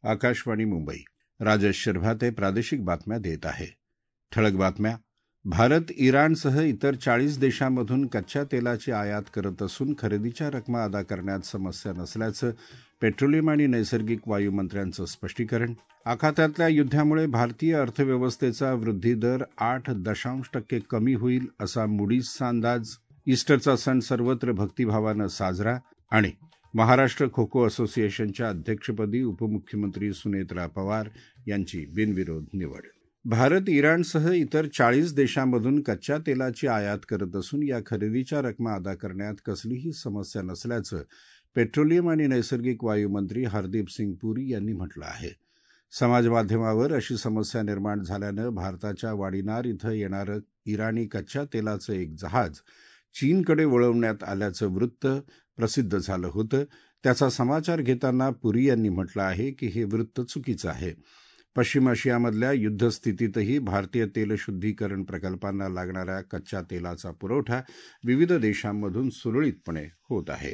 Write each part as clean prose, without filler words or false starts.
आकाशवाणी मुंबई. राजेश शिरभाते प्रादेशिक बातम्या देत आहे. ठळक बातम्या. भारत इराणसह इतर 40 देशांमधून कच्च्या तेलाची आयात करत असून खरेदीच्या रकमा अदा करण्यात समस्या नसल्याचं पेट्रोलियम आणि नैसर्गिक वायू मंत्र्यांचं स्पष्टीकरण. आखातातल्या युद्धामुळे भारतीय अर्थव्यवस्थेचा वृद्धिदर 8% कमी होईल असा मूडीजचा अंदाज. ईस्टरचा सण सर्वत्र भक्तिभावानं साजरा. आणि महाराष्ट्र खो खो असोसिएशनच्या अध्यक्षपदी उपमुख्यमंत्री सुनेत्रा पवार यांची बिनविरोध निवड. भारत इराणसह इतर 40 देशांमधून कच्च्या तेलाची आयात करत असून या खरेदीच्या रकमा अदा करण्यात कसलीही समस्या नसल्याचं पेट्रोलियम आणि नैसर्गिक वायू मंत्री हरदीप सिंग पुरी यांनी म्हटलं आहे. समाजमाध्यमावर अशी समस्या निर्माण झाल्यानं भारताच्या वाडीनार इथं येणारं इराणी कच्च्या तेलाचं एक जहाज चीनकडे वळवण्यात आल्याचं वृत्त प्रसिद्ध झालं होतं. त्याचा समाचार घेताना पुरी यांनी म्हटलं आहे की हे वृत्त चुकीचं आहे. पश्चिम आशियामधल्या युद्धस्थितीतही भारतीय तेलशुद्धीकरण प्रकल्पांना लागणाऱ्या कच्च्या तेलाचा पुरवठा विविध देशांमधून सुरळीतपणे होत आहे.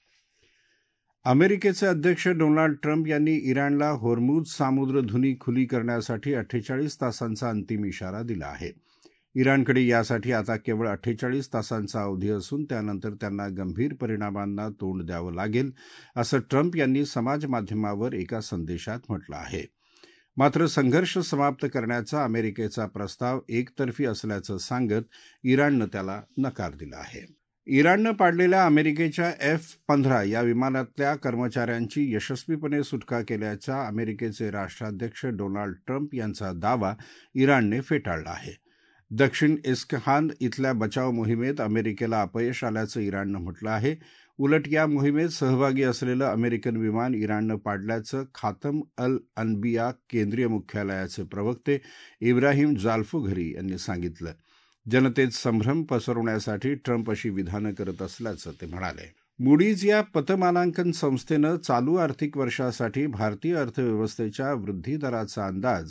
अमेरिकेचे अध्यक्ष डोनाल्ड ट्रम्प यांनी इराणला होर्मुझ सामुद्रधुनी खुली करण्यासाठी 48 तासांचा अंतिम इशारा दिला आहे. इराणकडे यासाठी आता केवळ 48 तासांचा अवधी असून त्यानंतर त्यांना गंभीर परिणामांना तोंड द्यावं लागेल असं ट्रम्प यांनी समाजमाध्यमावर एका संदेशात म्हटलं आहे. मात्र संघर्ष समाप्त करण्याचा अमेरिकेचा प्रस्ताव एकतर्फी असल्याचं सांगत इराणनं त्याला नकार दिला आहे. इराणनं पाडलेल्या अमेरिकेच्या F-15 या विमानातल्या कर्मचाऱ्यांची यशस्वीपणे सुटका केल्याचा अमेरिकेचे राष्ट्राध्यक्ष डोनाल्ड ट्रम्प यांचा दावा इराणने फेटाळला आहे. दक्षिण इस्फहान इथल्या बचाव मोहिमेत अमेरिकेला अपयश आल्याचं इराणनं म्हटलं आहे. उलट या मोहिमेत सहभागी असलेलं अमेरिकन विमान इराणनं पाडल्याचं खातम अल अनबिया केंद्रीय मुख्यालयाचे प्रवक्ते इब्राहिम जाल्फुघरी यांनी सांगितलं. जनतेत संभ्रम पसरवण्यासाठी ट्रम्प अशी विधानं करत असल्याचं ते म्हणाले. मूडीज या पतमानांकन संस्थेनं चालू आर्थिक वर्षासाठी भारतीय अर्थव्यवस्थेच्या वृद्धिदराचा अंदाज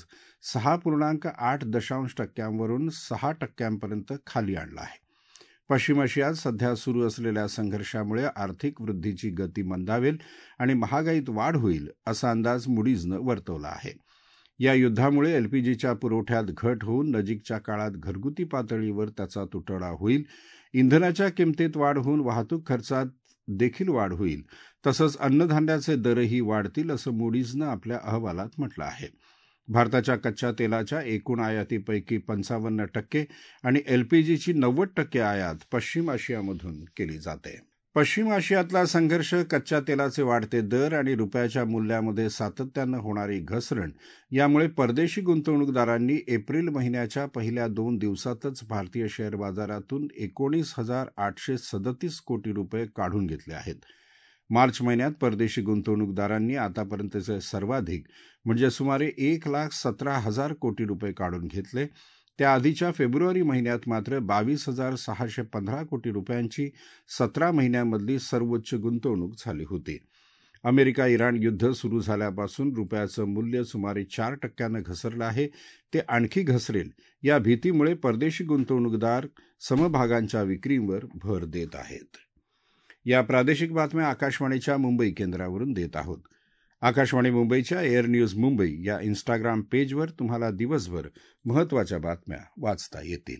6.8% वरून 6% खाली आणला आहे. पश्चिम आशियात सध्या सुरू असलेल्या संघर्षामुळे आर्थिक वृद्धीची गती मंदावेल आणि महागाईत वाढ होईल असा अंदाज मूडीजनं वर्तवला आहे. या युद्धामुळे एलपीजीच्या पुरवठ्यात घट होऊन नजीकच्या काळात घरगुती पातळीवर त्याचा तुटवडा होईल. इंधनाच्या किमतीत वाढ होऊन वाहतूक खर्चात देखील वाढ होईल. तसंच अन्नधान्याचे दरही वाढतील असं मूडीजनं आपल्या अहवालात म्हटलं आहे. भारताच्या कच्च्या तेलाच्या एकूण आयातीपैकी 55% आणि एलपीजीची 90% आयात पश्चिम आशियामधून केली जाते. पश्चिम आशियातला संघर्ष, कच्च्या तेलाचे वाढते दर आणि रुपयाच्या मूल्यामध्ये सातत्यानं होणारी घसरण यामुळे परदेशी गुंतवणूकदारांनी एप्रिल महिन्याच्या पहिल्या 2 दिवसातच भारतीय शेअर बाजारातून 19,837 कोटी रुपये काढून घेतले आहेत. मार्च महिन्यात परदेशी गुंतवणूकदारांनी आतापर्यंतचे सर्वाधिक म्हणजे सुमारे 1,17,000 कोटी रुपये काढून घेतले. त्याआधीच्या फेब्रुवारी महिन्यात मात्र 22,615 कोटी रुपयांची 17 महिन्यांमधली सर्वोच्च गुंतवणूक झाली होती. अमेरिका इराण युद्ध सुरू झाल्यापासून रुपयाचं मूल्य सुमारे 4% घसरलं आहे. ते आणखी घसरेल या भीतीमुळे परदेशी गुंतवणूकदार समभागांच्या विक्रीवर भर देत आहेत. या प्रादेशिक बातम्या आकाशवाणीच्या मुंबई केंद्रावरून देत आहोत. आकाशवाणी मुंबईच्या एअर न्यूज मुंबई या इन्स्टाग्राम पेजवर तुम्हाला दिवसभर महत्त्वाच्या बातम्या वाचता येतील.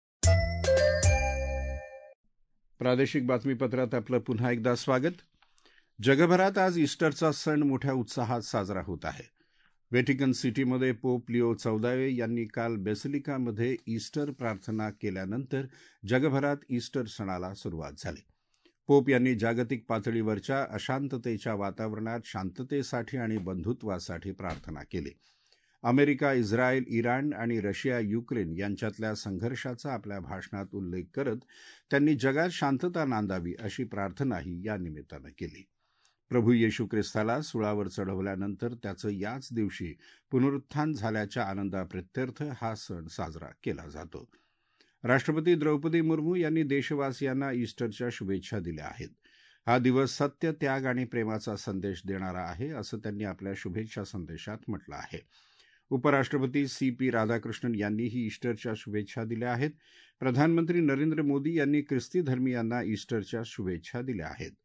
प्रादेशिक बातमीपत्रात आपलं पुन्हा एकदा स्वागत. जगभरात आज ईस्टरचा सण मोठ्या उत्साहात साजरा होत आहे. व्हॅटिकन सिटीमध्ये पोप लिओ 14 यांनी काल बेसिलिकामध्ये ईस्टर प्रार्थना केल्यानंतर जगभरात ईस्टर सणाला सुरुवात झाली. पोप यांनी जागतिक पातळीवरच्या अशांततेच्या वातावरणात शांततेसाठी आणि बंधुत्वासाठी प्रार्थना केली. अमेरिका, इस्रायल, इराण आणि रशिया युक्रेन यांच्यातल्या संघर्षाचा आपल्या भाषणात उल्लेख करत त्यांनी जगात शांतता नांदावी अशी प्रार्थनाही या निमित्तानं केली. प्रभू येशू ख्रिस्ताला सुळावर चढवल्यानंतर त्याचं याच दिवशी पुनरुत्थान झाल्याच्या आनंदाप्रित्यर्थ हा सण साजरा केला जातो. राष्ट्रपती द्रौपदी मुर्मू यांनी देशवासियांना ईस्टरच्या शुभेच्छा दिल्या आहेत. हा दिवस सत्य, त्याग आणि प्रेमाचा संदेश देणारा आहे असं त्यांनी आपल्या शुभेच्छा संदेशात म्हटलं आहे. उपराष्ट्रपती CP राधाकृष्णन यांनीही ईस्टरच्या शुभेच्छा दिल्या आहेत. प्रधानमंत्री नरेंद्र मोदी यांनी ख्रिस्ती धर्मियांना ईस्टरच्या शुभेच्छा दिल्या आहेत.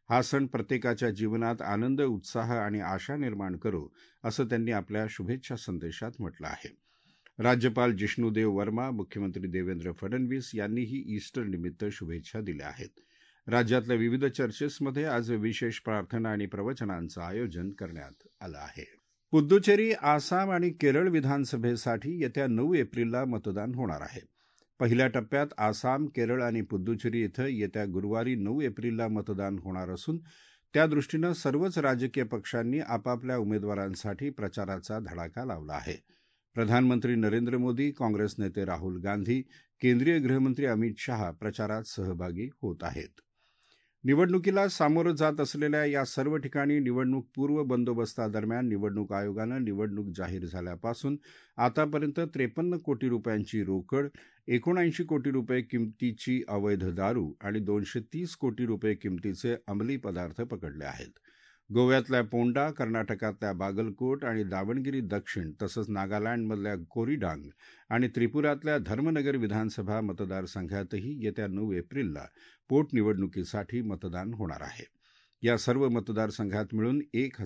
हा सण प्रत्येकाच्या जीवनात आनंद, उत्साह आणि आशा निर्माण करो, असं त्यांनी आपल्या शुभेच्छा संदेशात म्हटलं आहे. राज्यपाल जिष्णुदेव वर्मा, मुख्यमंत्री देवेंद्र फडणवीस यांनीही ईस्टरनिमित्त शुभेच्छा दिल्या आहेत. राज्यातल्या विविध चर्चेसमध्ये आज विशेष प्रार्थना आणि प्रवचनांचं आयोजन करण्यात आलं आहे. पुद्दुचेरी, आसाम आणि केरळ विधानसभेसाठी येत्या 9 एप्रिलला मतदान होणार आहे. पहिल्या टप्प्यात आसाम, केरळ आणि पुद्दुचेरी इथं येत्या गुरुवारी 9 एप्रिलला मतदान होणार असून त्यादृष्टीनं सर्वच राजकीय पक्षांनी आपापल्या उमेदवारांसाठी प्रचाराचा धडाका लावला आहे. प्रधानमंत्री नरेंद्र मोदी, काँग्रेस नेते राहुल गांधी, केंद्रीय गृहमंत्री अमित शहा प्रचारात सहभागी होत आहेत. निवडणुकीला सामोरं जात असलेल्या या सर्व ठिकाणी निवडणूकपूर्व बंदोबस्तादरम्यान निवडणूक आयोगानं निवडणूक जाहीर झाल्यापासून आतापर्यंत 53 कोटी रुपयांची रोकड, 79 कोटी रुपये किमतीची अवैध दारू आणि 230 कोटी रुपये किमतीचे अंमली पदार्थ पकडले आहेत. गोव्यातल्या पोंडा, कर्नाटकातल्या बागलकोट आणि दावणगिरी दक्षिण तसंच नागालँडमधल्या कोरीडांग आणि त्रिपुरातल्या धर्मनगर विधानसभा मतदारसंघातही येत्या 9 एप्रिलला पोटनिवडणुकीसाठी मतदान होणार आहे. या सर्व मतदारसंघात मिळून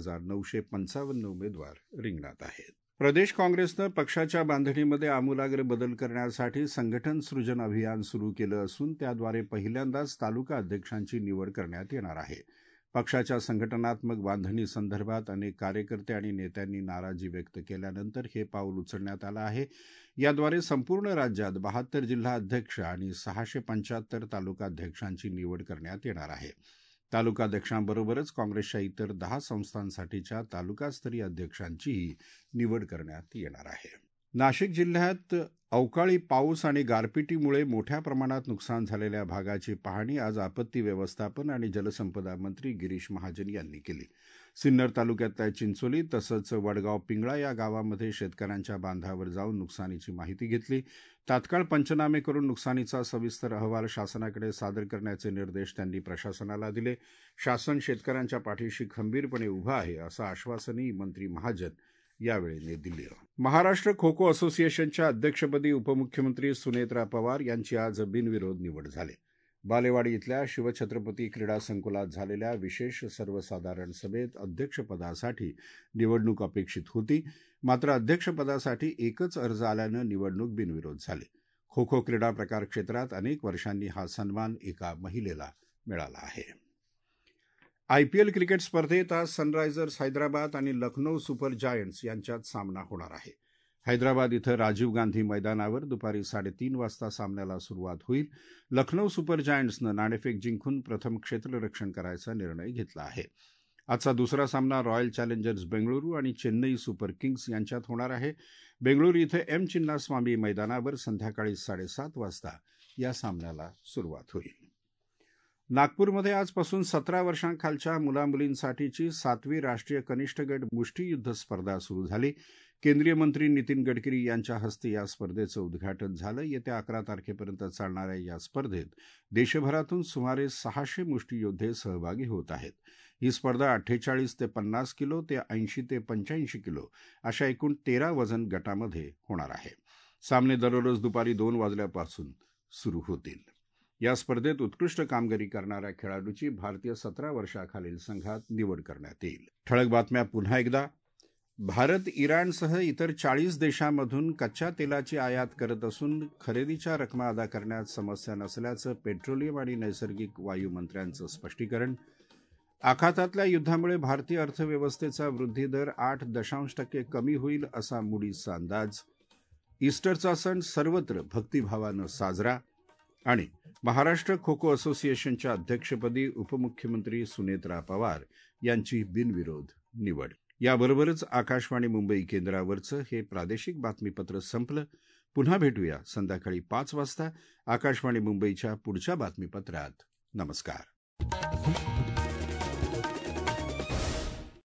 1955 उमेदवार रिंगणात आहेत. प्रदेश काँग्रेसनं पक्षाच्या बांधणीमध्ये आमूलाग्र बदल करण्यासाठी संघटन सृजन अभियान सुरू केलं असून त्याद्वारे पहिल्यांदाच तालुका अध्यक्षांची निवड करण्यात येणार आहे. पक्षाच्या संघटनात्मक बांधणीसंदर्भात अनेक कार्यकर्ते आणि नेत्यांनी नाराजी व्यक्त केल्यानंतर हे पाऊल उचलण्यात आलं आहे. याद्वारे संपूर्ण राज्यात 72 जिल्हा अध्यक्ष आणि 675 तालुकाध्यक्षांची निवड करण्यात येणार आहे. तालुकाध्यक्षांबरोबरच काँग्रेसच्या इतर 10 संस्थांसाठीच्या तालुकास्तरीय अध्यक्षांचीही निवड करण्यात येणार आहे. नाशिक जिल्ह्यात अवकाळी पाऊस आणि गारपिटीमुळे मोठ्या प्रमाणात नुकसान झालेल्या भागाची पाहणी आज आपत्ती व्यवस्थापन आणि जलसंपदा मंत्री गिरीश महाजन यांनी केली. सिन्नर तालुक्यातल्या चिंचोली तसंच वडगाव पिंगळा या गावांमध्ये शेतकऱ्यांच्या बांधावर जाऊन नुकसानीची माहिती घेतली. तात्काळ पंचनामे करून नुकसानीचा सविस्तर अहवाल शासनाकडे सादर करण्याचे निर्देश त्यांनी प्रशासनाला दिले. शासन शेतकऱ्यांच्या पाठीशी खंबीरपणे उभं आहे असं आश्वासनही मंत्री महाजन यावेळी दिलं. महाराष्ट्र खो खो असोसिएशनच्या अध्यक्षपदी उपमुख्यमंत्री सुनेत्रा पवार यांची आज बिनविरोध निवड झाली. बालेवाडी इथल्या शिवछत्रपती क्रीडा संकुलात झालेल्या विशेष सर्वसाधारण सभेत अध्यक्षपदासाठी निवडणूक अपेक्षित होती. मात्र अध्यक्षपदासाठी एकच अर्ज आल्यानं निवडणूक बिनविरोध झाली. खो खो क्रीडा प्रकार क्षेत्रात अनेक वर्षांनी हा सन्मान एका महिलेला मिळाला आहे. आयपीएल क्रिकेट स्पर्धेत आज सनरायझर्स हैदराबाद आणि लखनौ सुपर जायंट्स यांच्यात सामना होणार आहे. हैदराबाद इथं राजीव गांधी मैदानावर दुपारी 3:30 वाजता सामन्याला सुरुवात होईल. लखनौ सुपर जायंट्सनं नाणेफेक जिंकून प्रथम क्षेत्ररक्षण करायचा निर्णय घेतला आहे. आजचा दुसरा सामना रॉयल चॅलेंजर्स बेंगळुरू आणि चेन्नई सुपर किंग्स यांच्यात होणार आहे. बेंगळुरू इथं एम चिन्नास्वामी मैदानावर संध्याकाळी 7:30 वाजता या सामन्याला सुरुवात होईल. नागपूरमध्ये आजपासून 17 वर्षांखालच्या मुलामुलींसाठीची 7वी राष्ट्रीय कनिष्ठ गट मुष्टियुद्ध स्पर्धा सुरू झाली. केंद्रीय मंत्री नितीन गडकरी यांच्या हस्ते या स्पर्धेचं उद्घाटन झालं. येत्या 11 तारखेपर्यंत चालणाऱ्या या स्पर्धेत देशभरातून सुमारे 600 मुष्टियोद्धे सहभागी होत आहेत. ही स्पर्धा 48 ते 50 किलो ते 80 ते 85 किलो अशा एकूण 13 वजन गटामध्ये होणार आहे. सामने दररोज दुपारी 2 वाजल्यापासून सुरू होतील. या स्पर्धेत उत्कृष्ट कामगिरी करणाऱ्या खेळाडूची भारतीय 17 वर्षाखालील संघात निवड करण्यात येईल. ठळक बातम्या पुन्हा एकदा. भारत इराणसह इतर 40 देशांमधून कच्च्या तेलाची आयात करत असून खरेदीच्या रकमा अदा करण्यात समस्या नसल्याचं पेट्रोलियम आणि नैसर्गिक वायू मंत्र्यांचं स्पष्टीकरण. आखातातल्या युद्धामुळे भारतीय अर्थव्यवस्थेचा वृद्धिदर 8% कमी होईल असा मूडीजचा अंदाज. ईस्टरचा सण सर्वत्र भक्तिभावानं साजरा. आणि महाराष्ट्र खो खो असोसिएशनच्या अध्यक्षपदी उपमुख्यमंत्री सुनेत्रा पवार यांची बिनविरोध निवड. याबरोबरच आकाशवाणी मुंबई केंद्रावरचं हे प्रादेशिक बातमीपत्र संपलं. पुन्हा भेटूया संध्याकाळी 5 वाजता आकाशवाणी मुंबईच्या पुढच्या बातमीपत्रात. नमस्कार.